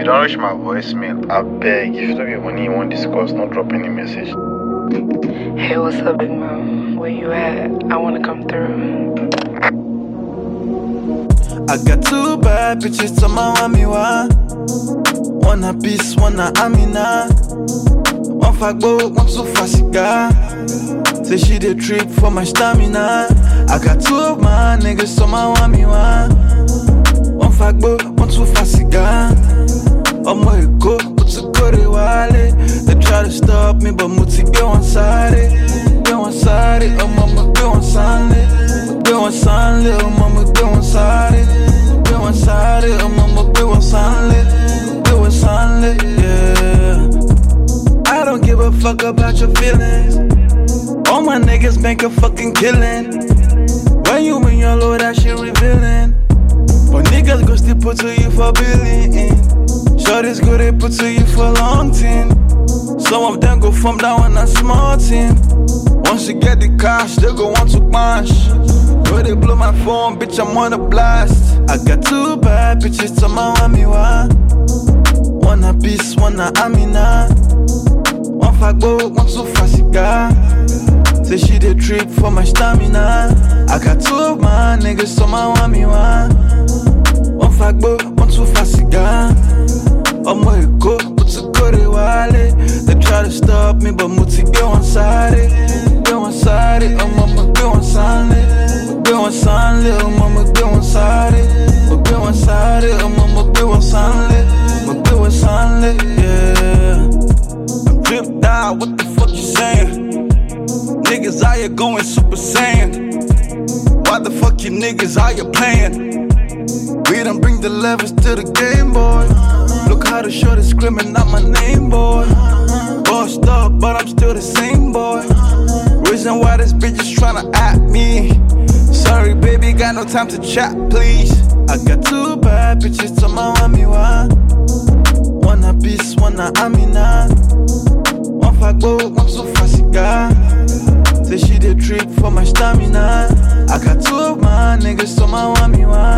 don't reach my voicemail. I beg, if you don't have money you want to discuss, don't drop any message. Hey, what's up, big mom? Where you at? I wanna come through. I got two bad bitches to my mommy, one. One a piece, one a Amina. One fag boat, one too fast cigar. Say she the trip for my stamina. I got two of my niggas to my mommy, one. One fag boat, one too fast cigar. I'm way go, put a curry wallet. They try to stop me, but Muti go on side. Go on side, oh mama, go on Sunday. Go on Sunday, oh mama, go on side. Go on side, oh mama, go on Sunday. Go on Sunday, yeah. I don't give a fuck about your feelings. All my niggas make a fucking killing. When you win your low, that shit revealing. But niggas go still put to you for billing. Shorties go they put to you for long team. Some of them go from down on a small team. Once you get the cash, they go want to mash. Bro, they blow my phone, bitch, I'm on a blast. I got two bad bitches to my mommy, one. One a piece, one a Amina. One fag boat, one too fast cigar. Say she the trip for my stamina. I got two of my niggas to my mommy, one. One fag boat, one too fast cigar. I'm way go, put a curry wallet. They try to stop me, but Muti go on side. Go on side, oh mama, go on Sunday. Go on Sunday, oh mama, go on side. Go on side, oh mama, go on Sunday. Go on Sunday, yeah. I'm dripped out, what the fuck you saying? Niggas out here going super saiyan. Why the fuck you niggas out here playing? We done bring the levels to the game, boy. Look how the shorty screaming out my name, boy. Bossed up, but I'm still the same, boy. Reason why this bitch is tryna at me. Sorry, baby, got no time to chat, please. I got two bad bitches to my mommy, one. One a piece, one a Amina. One fag boat, one too fast cigar. Say she the trip for my stamina. I got two of my niggas to my mommy, one.